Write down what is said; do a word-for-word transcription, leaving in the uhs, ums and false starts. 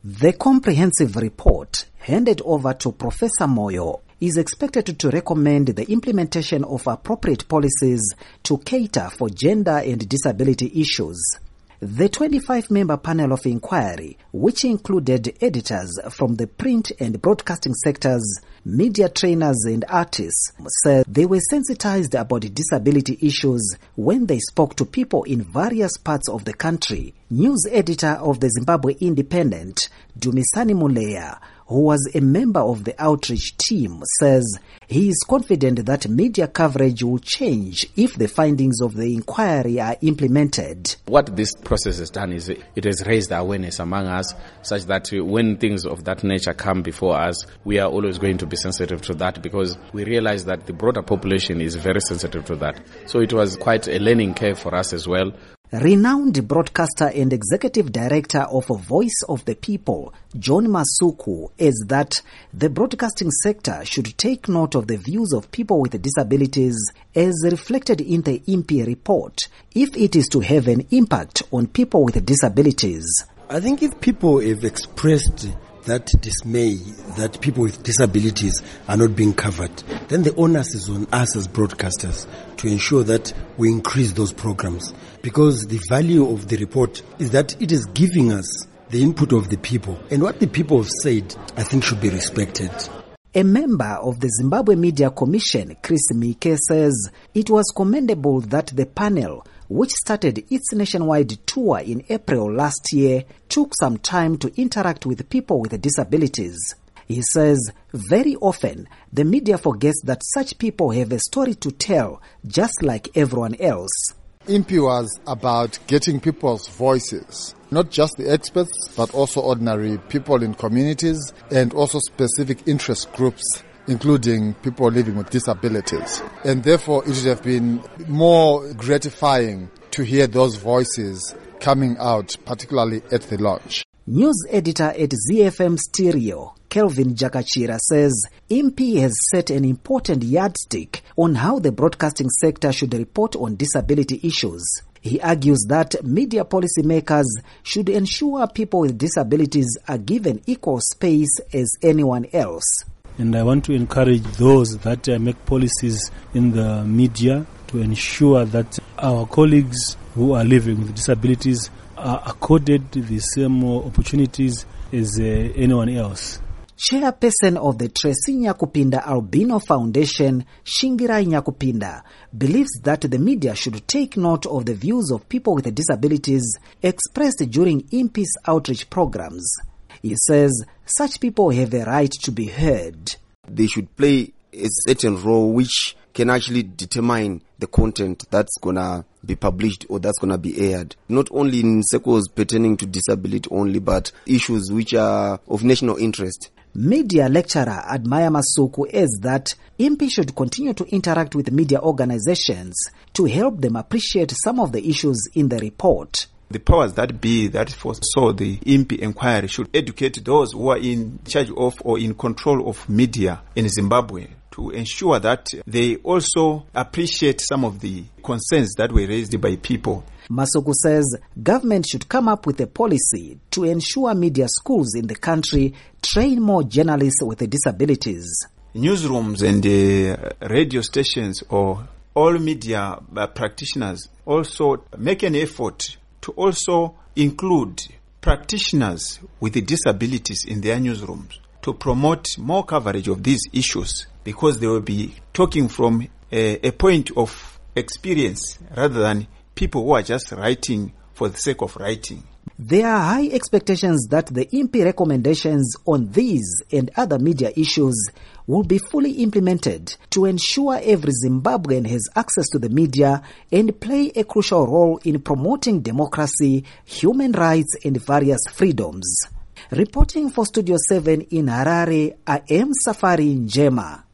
The comprehensive report, handed over to Professor Moyo, is expected to recommend the implementation of appropriate policies to cater for gender and disability issues. The twenty-five member panel of inquiry, which included editors from the print and broadcasting sectors, media trainers and artists, said they were sensitized about disability issues when they spoke to people in various parts of the country. News editor of the Zimbabwe Independent, Dumisani Muleya, who was a member of the outreach team, says he is confident that media coverage will change if the findings of the inquiry are implemented. What this process has done is it has raised awareness among us, such that when things of that nature come before us, we are always going to be sensitive to that, because we realize that the broader population is very sensitive to that. So it was quite a learning curve for us as well. Renowned broadcaster and executive director of Voice of the People, John Masuku, is that the broadcasting sector should take note of the views of people with disabilities as reflected in the I M P I report, if it is to have an impact on people with disabilities. I think if people have expressed that dismay that people with disabilities are not being covered, then the onus is on us as broadcasters to ensure that we increase those programs. Because the value of the report is that it is giving us the input of the people. And what the people have said, I think, should be respected. A member of the Zimbabwe Media Commission, Chris Mike, says it was commendable that the panel, which started its nationwide tour in April last year, took some time to interact with people with disabilities. He says very often the media forgets that such people have a story to tell, just like everyone else. I M P I was about getting people's voices, not just the experts, but also ordinary people in communities and also specific interest groups, including people living with disabilities. And therefore, it would have been more gratifying to hear those voices coming out, particularly at the launch. News editor at Z F M Stereo, Kelvin Jakachira, says I M P I has set an important yardstick on how the broadcasting sector should report on disability issues. He argues that media policymakers should ensure people with disabilities are given equal space as anyone else. And I want to encourage those that uh, make policies in the media to ensure that our colleagues who are living with disabilities are accorded the same opportunities as uh, anyone else. Chairperson of the Tracy Nyakupinda Albino Foundation, Shingirai Nyakupinda, believes that the media should take note of the views of people with disabilities expressed during I M P I's outreach programs. He says such people have a right to be heard. They should play a certain role which can actually determine the content that's going to be published or that's going to be aired. Not only in circles pertaining to disability only, but issues which are of national interest. Media lecturer Admire Masuku adds that I M P I should continue to interact with media organizations to help them appreciate some of the issues in the report. The powers that be that foresaw the I M P I inquiry should educate those who are in charge of or in control of media in Zimbabwe to ensure that they also appreciate some of the concerns that were raised by people. Masuku says government should come up with a policy to ensure media schools in the country train more journalists with disabilities. Newsrooms and uh, radio stations or all media uh, practitioners also make an effort to also include practitioners with disabilities in their newsrooms to promote more coverage of these issues, because they will be talking from a, a point of experience rather than people who are just writing for the sake of writing. There are high expectations that the I M P I recommendations on these and other media issues will be fully implemented to ensure every Zimbabwean has access to the media and play a crucial role in promoting democracy, human rights, and various freedoms. Reporting for Studio seven in Harare, I am Safari Njema.